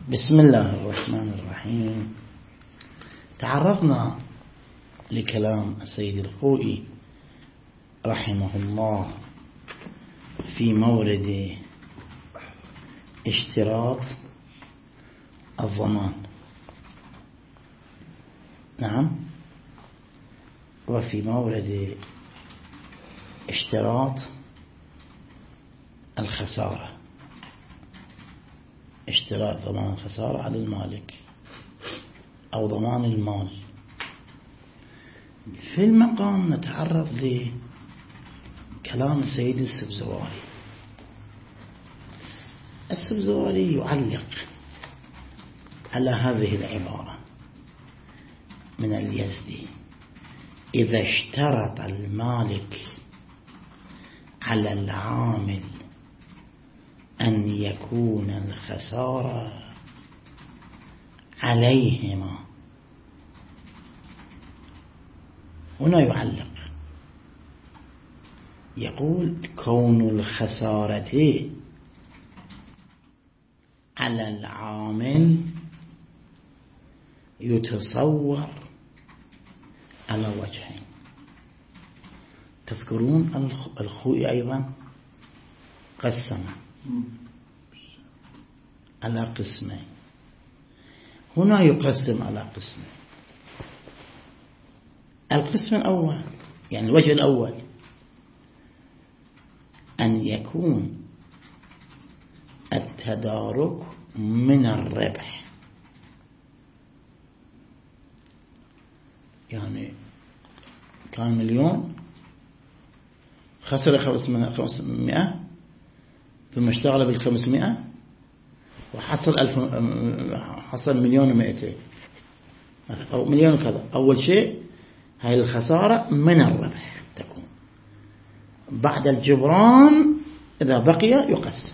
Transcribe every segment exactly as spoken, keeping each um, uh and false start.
بسم الله الرحمن الرحيم. تعرضنا لكلام السيد الخوئي رحمه الله في مورد اشتراط الضمان، نعم، وفي مورد اشتراط الخسارة، اشتراط ضمان الخسارة على المالك أو ضمان المال. في المقام نتعرض لكلام السيد السبزواري. السبزواري يعلق على هذه العبارة من اليزدي: إذا اشترط المالك على العامل أن يكون الخسارة عليهما. هنا يعلق يقول: كون الخسارة على العامل يتصور على وجهين. تذكرون الخوئي أيضا قسم على قسمين، هنا يقسم على قسمين. القسم الأول، يعني الوجه الأول، أن يكون التدارك من الربح، يعني كان مليون خسر خمسمائة ثم اشتغل بالخمسمائة وحصل ألف، حصل مليون ومئتين أو مليون كذا. أول شيء هاي الخسارة من الربح تكون، بعد الجبران إذا بقي يقسم.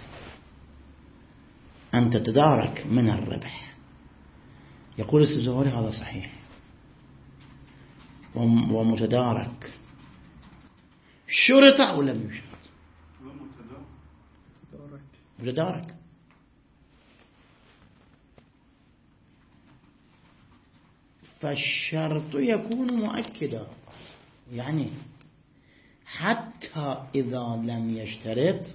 أن تتدارك من الربح. يقول السبزواري هذا صحيح ومتدارك. شرط أو لم يشرط؟ متدارك. فالشرط يكون مؤكدا، يعني حتى إذا لم يشترط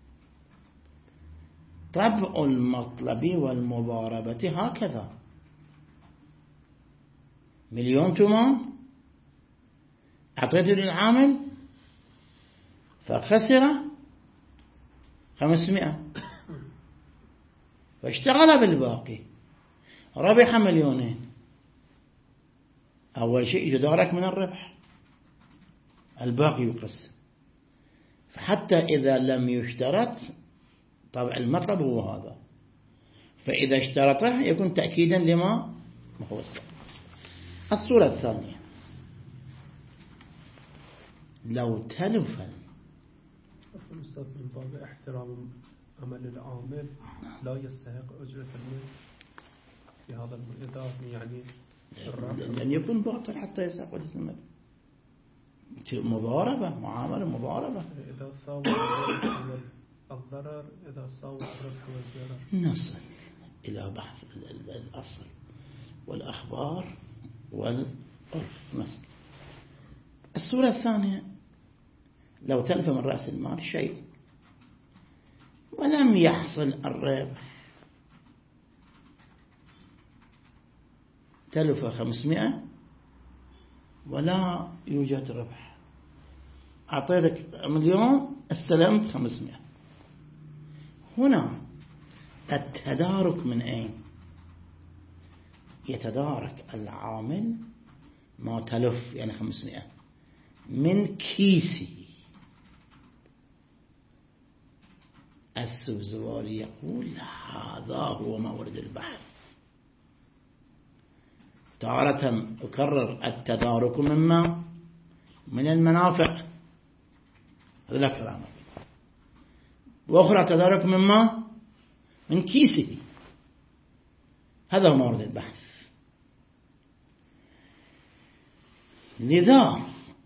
طبع المطلب والمضاربة هكذا. مليون تومان أعطيته للعامل فخسر خمسمائة فاشتغل بالباقي ربح مليونين. أول شيء يتدارك من الربح، الباقي يقسم. فحتى إذا لم يشترط طبعا المطلب هو هذا، فإذا اشترطه يكون تأكيدا لما هو السبب. الصورة الثانية: لو تلف من باب احترام عمل العامل لا يستحق أجرة المال في هذا الإدارة، يعني لن يكون باطل حتى يستحق أجرة المال. مضاربة، معاملة مضاربة. إذا ساوى الضرر إذا ساوى الربح والضرر. نصل إلى بحث الأصل والأخبار والعرف. مثلا الصورة الثانية: لو تلف من رأس المال شيء ولم يحصل الربح، تلف خمسمائة ولا يوجد ربح، أعطيتك مليون استلمت خمسمائة. هنا التدارك من أين؟ يتدارك العامل ما تلف، يعني خمسمائة، من كيسه. السبزواري يقول هذا هو مورد البحث. تارة أكرر: التدارك مما من المنافع، هذا لا كلام. وأخرى التدارك مما من كيسه، هذا هو مورد البحث. لذا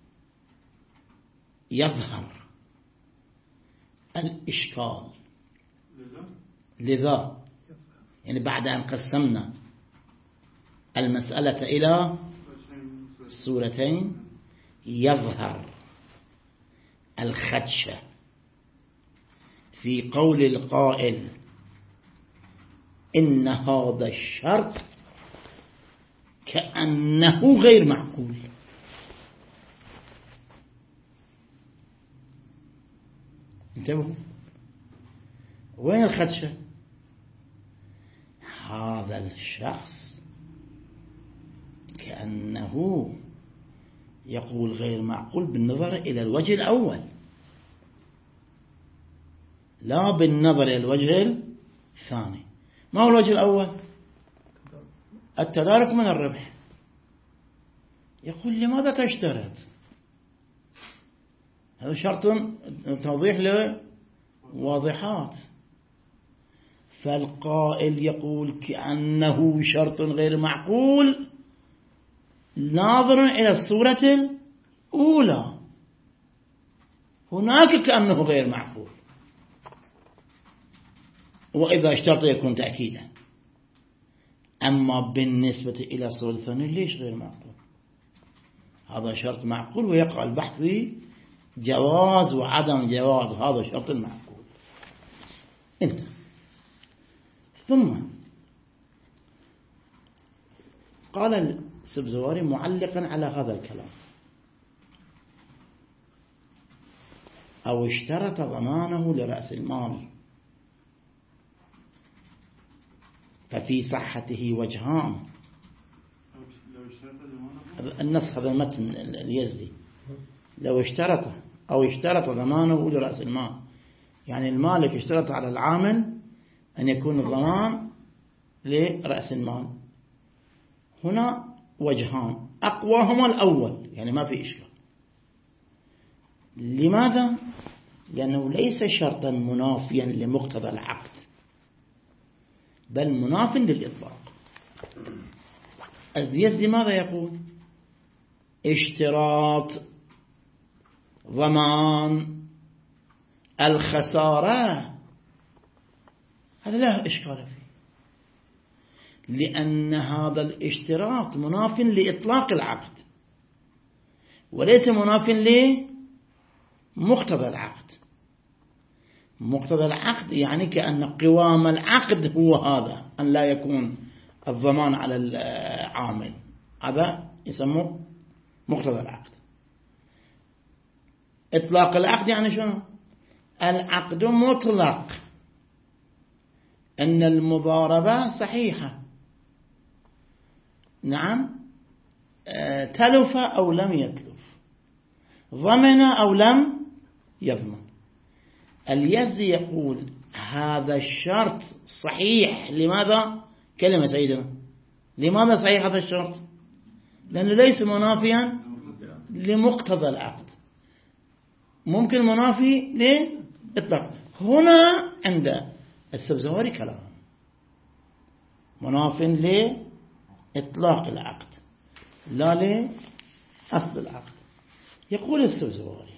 يظهر الإشكال لذا يعني بعد أن قسمنا المسألة إلى صورتين يظهر الخدشة في قول القائل إن هذا الشرط كأنه غير معقول. انتبهوا، وين الخدشة؟ هذا الشخص كأنه يقول غير معقول بالنظر إلى الوجه الأول، لا بالنظر إلى الوجه الثاني. ما هو الوجه الأول؟ التدارك من الربح. يقول لماذا تشترط؟ هذا شرط توضيح له واضحات. فالقائل يقول كأنه شرط غير معقول ناظر إلى الصورة الأولى، هناك كأنه غير معقول، وإذا اشترط يكون تأكيدا. أما بالنسبة إلى الصورة الثانية ليش غير معقول؟ هذا شرط معقول ويقع البحث في جواز وعدم جواز هذا شرط معقول. انت ثم قال السبزواري معلقا على هذا الكلام أو اشترط ضمانه لرأس المال ففي صحته وجهان. النص هذا المتن اليزدي، لو اشترط أو اشترط ضمانه لرأس المال، يعني المالك اشترط على العامل أن يكون الضمان لرأس المال. هنا وجهان أقواهما الأول، يعني ما في إشكال. لماذا؟ لأنه ليس شرطا منافيا لمقتضى العقد، بل مناف للإطلاق. اليزدي ماذا يقول؟ اشتراط ضمان الخسارة هذا لا إشكال فيه، لأن هذا الاشتراط مناف لإطلاق العقد وليس مناف لمقتضى العقد. مقتضى العقد يعني كأن قوام العقد هو هذا، أن لا يكون الضمان على العامل، هذا يسموه مقتضى العقد. إطلاق العقد يعني شنو؟ العقد مطلق، أن المضاربة صحيحة، نعم، تلف أو لم يتلف، ضمن أو لم يضمن. اليزدي يقول هذا الشرط صحيح. لماذا؟ كلمة سيدنا، لماذا صحيح هذا الشرط؟ لأنه ليس منافيا لمقتضى العقد، ممكن منافي لإطلاق. هنا عند السبزواري كلام مناف لإطلاق العقد لا لأصل العقد. يقول السبزواري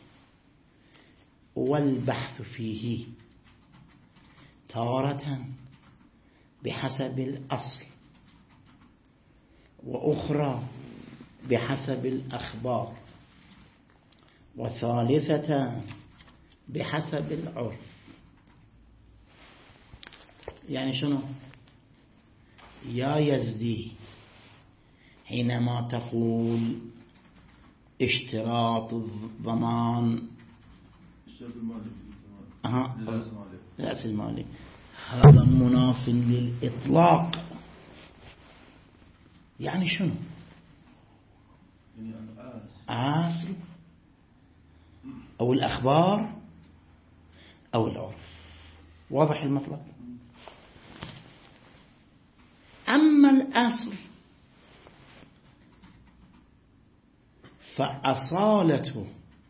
والبحث فيه تارة بحسب الأصل وأخرى بحسب الأخبار وثالثة بحسب العرف. يعني شنو؟ يا يزدي حينما تقول اشتراط الضمان أها رأس المالي هذا مناف للإطلاق، يعني شنو؟ أصل أو الأخبار أو العرف. واضح المطلب؟ أما الأصل فأصالة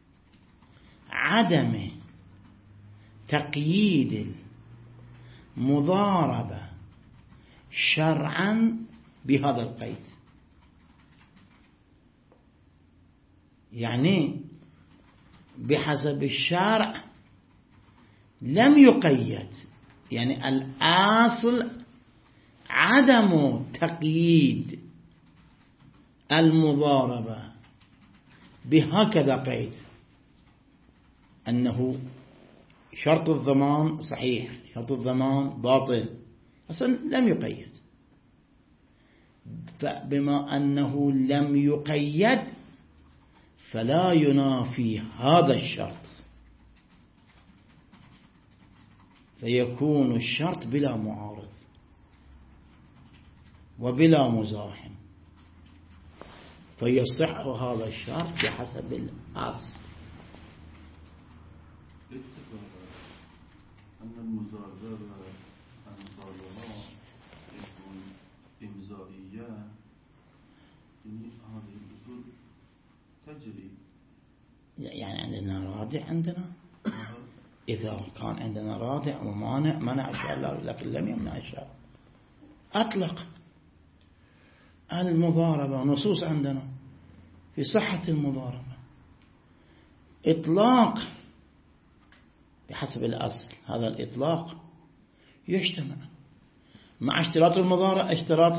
عدم تقييد المضاربة شرعا بهذا القيد. يعني بحسب الشرع لم يقيد، يعني الأصل عدم تقييد المضاربة بهكذا قيد أنه شرط الضمان صحيح، شرط الضمان باطل، أصلا لم يقيد. فبما أنه لم يقيد فلا ينافي هذا الشرط، فيكون الشرط بلا معارض وبلا مزاحم، فيصح هذا الشرط بحسب الأصل. أن المزاربة والمطالبة يكون إمضائية، يعني هذه الأصول تجري. يعني عندنا رادع، عندنا إذا كان عندنا رادع ومانع منع أشياء لكن لم يمنع أشياء. أطلق المضاربة، نصوص عندنا في صحة المضاربة إطلاق بحسب الأصل. هذا الإطلاق يجتمع مع اشتراط المضاربة، اشتراط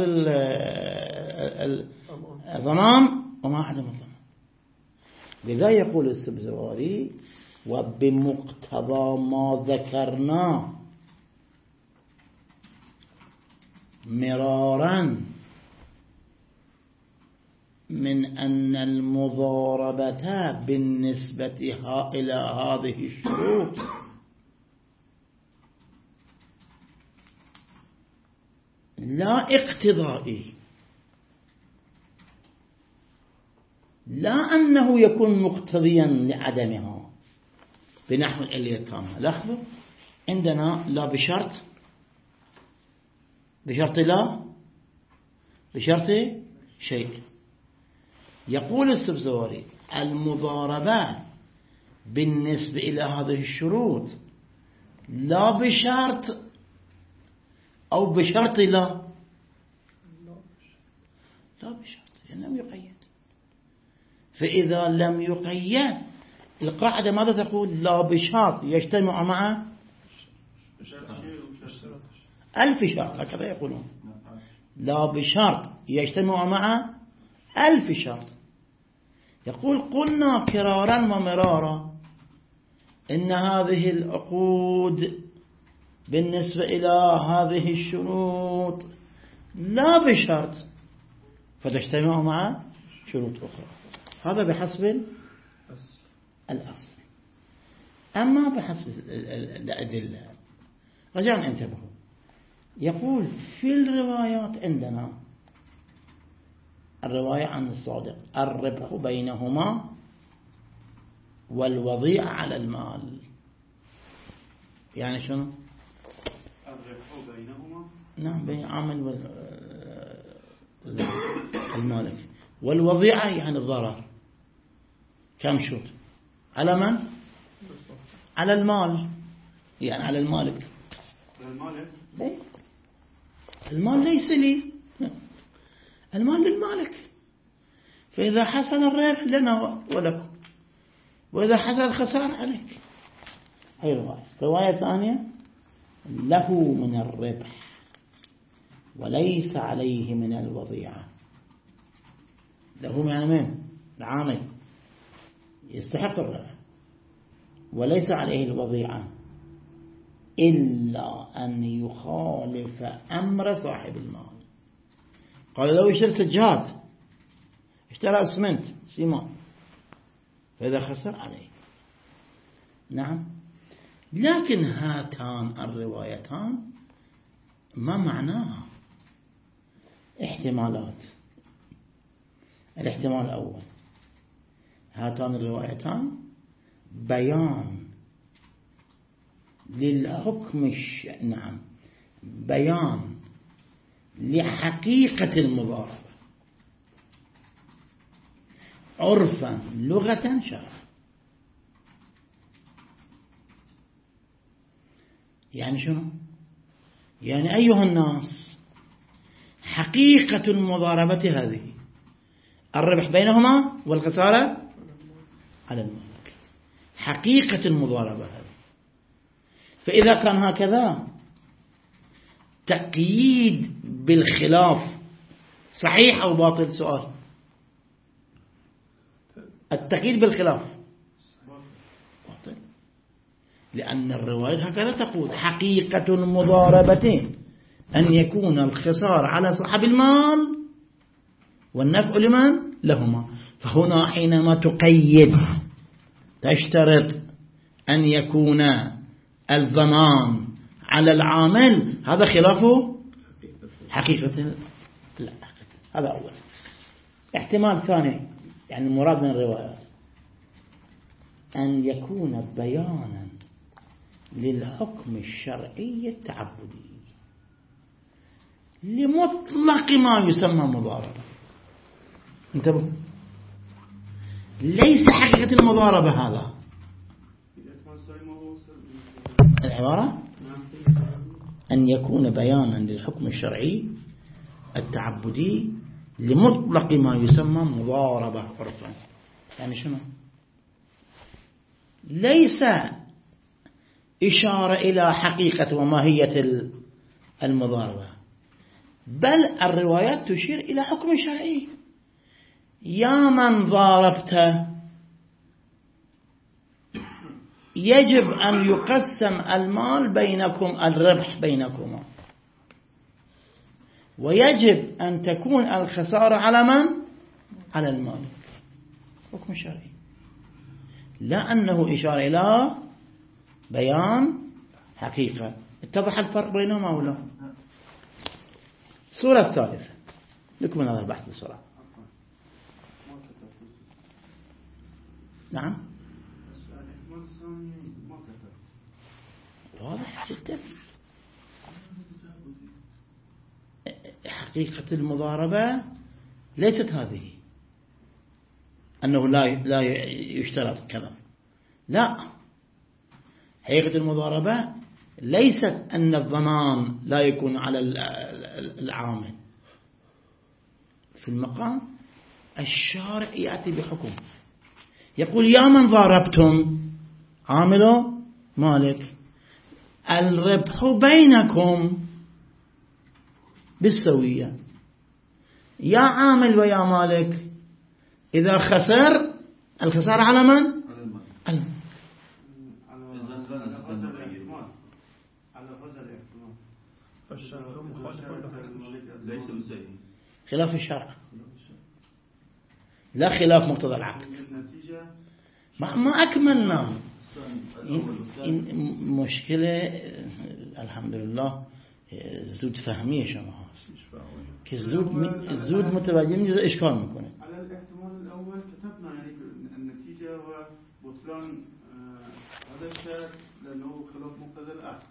الضمان وما عدم الضمان. لذا يقول السبزواري: وبمقتضى ما ذكرنا مرارا من أن المضاربة بالنسبة إلى هذه الشروط لا اقتضائي، لا أنه يكون مقتضيا لعدمها بنحو العلة التامة. لاحظوا عندنا لا بشرط، بشرط لا، بشرط شيء. يقول السبزواري: المضاربة بالنسبة إلى هذه الشروط لا بشرط أو بشرط لا، لا بشرط، يعني لم يقيد. فإذا لم يقيد القاعدة ماذا تقول؟ لا بشرط يجتمع مع ألف شرط، هكذا يقولون. لا بشرط يجتمع مع ألف شرط. يقول: قلنا كرارا ومرارا إن هذه العقود بالنسبة إلى هذه الشروط لا بشرط فتجتمع مع شروط أخرى. هذا بحسب الأصل. أما بحسب الأدلة رجعنا انتبهوا. يقول: في الروايات عندنا الرواية عن الصادق: الربح بينهما والوضيع على المال. يعني شنو؟ الربح بينهما، نعم، بين عامل والمالك. والوضيعة يعني الضرر. كم شوط؟ على من؟ على المال، يعني على المالك. المالك المال ليس لي، المال للمالك. فإذا حصل الربح لنا ولكم، وإذا حصل الخسارة عليك. هي رواية. رواية ثانية: له من الربح وليس عليه من الوضيعة. له يعني من العامل يستحق الربح وليس عليه الوضيعة إلا أن يخالف أمر صاحب المال. قال: لو اشترى سجاد، اشترى اسمنت سيمان، فإذا خسر عليه. نعم. لكن هاتان الروايتان ما معناها؟ احتمالات. الاحتمال الأول: هاتان الروايتان بيان للحكم الش... نعم بيان لحقيقة المضاربة عرفا لغة شرعا. يعني شنو؟ يعني أيها الناس، حقيقة المضاربة هذه الربح بينهما والخسارة على المالك، حقيقة المضاربة هذه. فإذا كان هكذا تقييد بالخلاف صحيح أو باطل؟ سؤال. التقييد بالخلاف باطل، لأن الرواية هكذا تقول: حقيقة المضاربة أن يكون الخسار على صاحب المال والنفع لمن؟ لهما. فهنا حينما تقيد تشترط أن يكون الضمان على العامل، هذا خلافه حقيقة. لا، هذا أول. احتمال ثاني، يعني المراد من الروايات أن يكون بيانا للحكم الشرعي التعبدي لمطلق ما يسمى مضاربة. انتبهوا، ليس حقيقة المضاربة هذا العبارة، أن يكون بيانا للحكم الشرعي التعبدي لمطلق ما يسمى مضاربة عرفا. يعني شنو؟ ليس إشارة إلى حقيقة وماهية المضاربة، بل الروايات تشير إلى حكم شرعي. يا من ضاربت يجب أن يقسم المال بينكم، الربح بينكما، ويجب أن تكون الخسارة على من؟ على المالك. حكم شرعي، لا أنه إشارة إلى بيان حقيقة. اتضح الفرق بينهما ولا؟ الصورة الثالثة، نكمل هذا البحث بسرعة. نعم، واضح جدا. حقيقة المضاربة ليست هذه، أنه لا لا يشترط كذا. لا، حقيقة المضاربة ليست أن الضمان لا يكون على العامل. في المقام الشارع يأتي بحكم يقول: يا من ضاربتم عامله مالك، الربح بينكم بالسوية. يا عامل ويا مالك، إذا خسر الخسارة على من؟ على المالك. خلاف الشرع، لا خلاف مقتضى العقد. ما, ما أكملنا. مشكلة الحمد لله زود فهمية شما كزود الزود متواجدين جزء إشكال مكونه. على الاحتمال الأول كتبنا يعني النتيجة وبطلان هذا الشرط لأنه خلاف مقتضى العقد.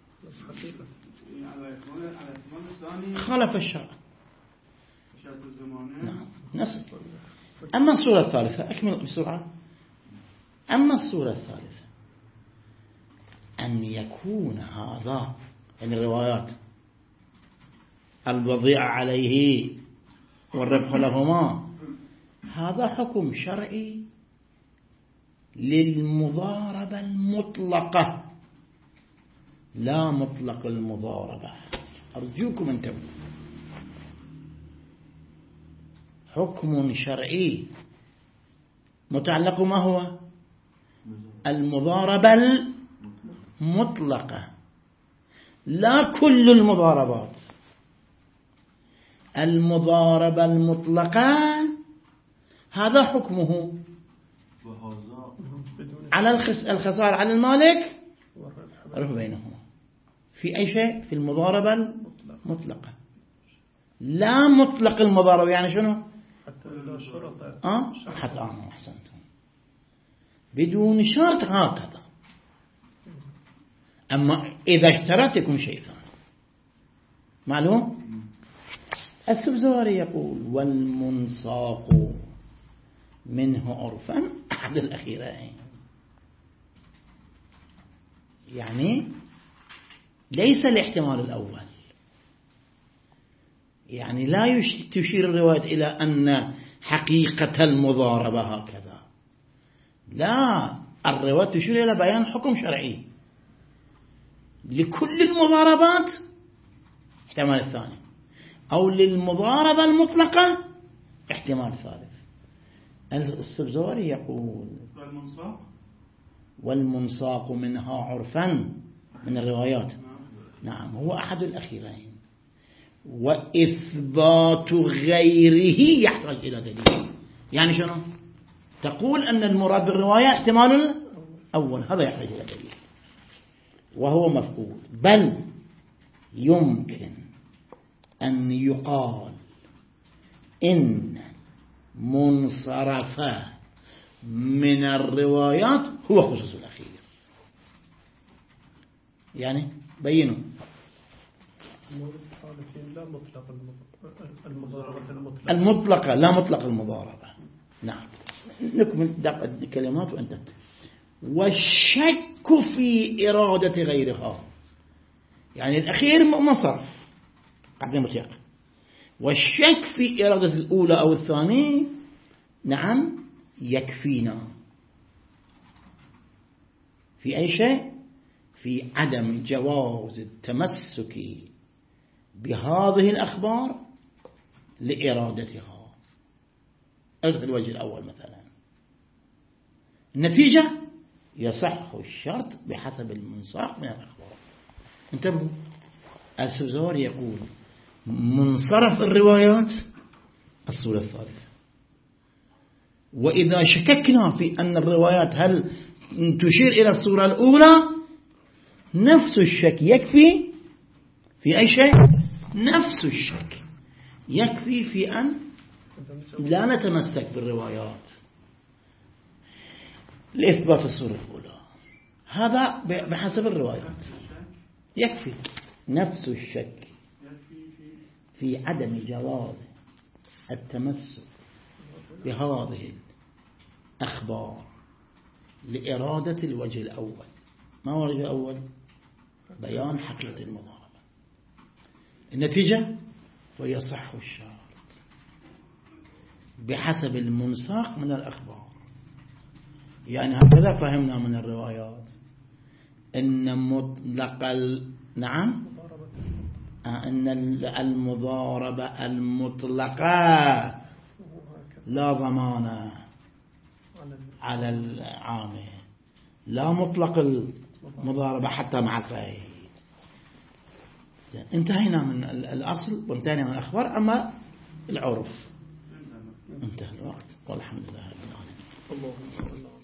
على الاحتمال الثاني خالف الشرع. شرط الزمانة. نعم، نصل. أما الصورة الثالثة، أكمل بسرعة. أما الصورة الثالثة أن يكون هذا، يعني الروايات الوضيع عليه والربح لهما، هذا حكم شرعي للمضاربة المطلقة، لا مطلق المضاربة. أرجوكم انتبهوا، حكم شرعي متعلق ما هو؟ المضاربة المطلقة، لا كل المضاربات. المضاربة المطلقة هذا حكمه على الخسارة على المالك والربح بينهما في أي شيء، في المضاربة المطلقة، لا مطلق المضاربة. يعني شنو؟ حتى لا شرط. أه؟ حتى آه أحسنتم، بدون شرط هكذا. أما إذا اشترط يكون شيء ثاني. معلوم؟ السبزواري يقول: والمنساق منه عرفا أحد الأخيرين. يعني ليس الاحتمال الأول، يعني لا تشير الرواية إلى أن حقيقة المضاربة هكذا، لا، الرواية تشير إلى بيان حكم شرعي لكل المضاربات. احتمال الثاني أو للمضاربة المطلقة احتمال ثالث. السبزواري يقول والمنساق والمنساق منها عرفا من الروايات، نعم هو أحد الأخيرين، وإثبات غيره يحتاج إلى دليل. يعني شنو؟ تقول أن المراد بالرواية احتمال الأول، هذا يحتاج إلى دليل وهو مفقود. بل يمكن أن يقال إن منصرف من الروايات هو خصوص الأخير. يعني بينوا لا مطلق المضاربة المطلقة المطلقة لا مطلق المضاربة. نعم نكمل دقة الكلمات وأنت. والشك في إرادة غيرها، يعني الأخير منصرف قدم الشك، والشك في إرادة الأولى أو الثانية نعم يكفينا في أي شيء، في عدم جواز التمسك بهذه الأخبار لإرادتها. أجل الوجه الأول مثلا النتيجة يصح الشرط بحسب المنساق من الأخبار. انتبهوا، السبزواري يقول منصرف الروايات الصورة الثالثة، وإذا شككنا في أن الروايات هل تشير إلى الصورة الأولى نفس الشك يكفي في أي شيء، نفس الشك يكفي في أن لا نتمسك بالروايات لإثبات الصورة الأولى. هذا بحسب الروايات يكفي، نفس الشك في عدم جواز التمسك بهذه الأخبار لإرادة الوجه الأول. ما هو الوجه الأول؟ بيان حقيقة المضاربة. النتيجة ويصح الشرط بحسب المنساق من الأخبار. يعني هكذا فهمنا من الروايات أن مطلق ال... نعم أن المضاربة المطلقة لا ضمان على العامل، لا مطلق المضاربة حتى مع القيد. انتهينا من الأصل وانتهينا من الأخبار، أما العرف انتهى الوقت والحمد لله رب العالمين.